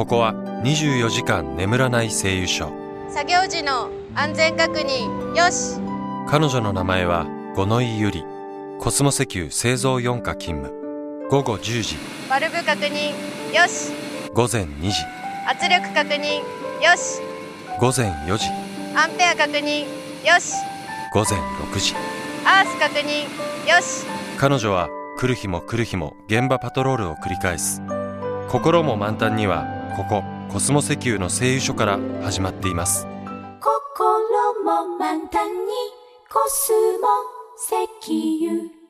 ここは24時間眠らない製油所。 作業時の安全確認よし。 彼女の名前は五ノ井由里。コスモ石油製造4課勤務。午後10時。 バルブ確認よし。 午前2時。 圧力確認よし。 午前4時。 アンペア確認よし。 午前6時。 アース確認よし。 彼女は来る日も来る日も現場パトロールを繰り返す。心も満タンにはここコスモ石油の製油所から始まっています。 心も満タンにコスモ石油。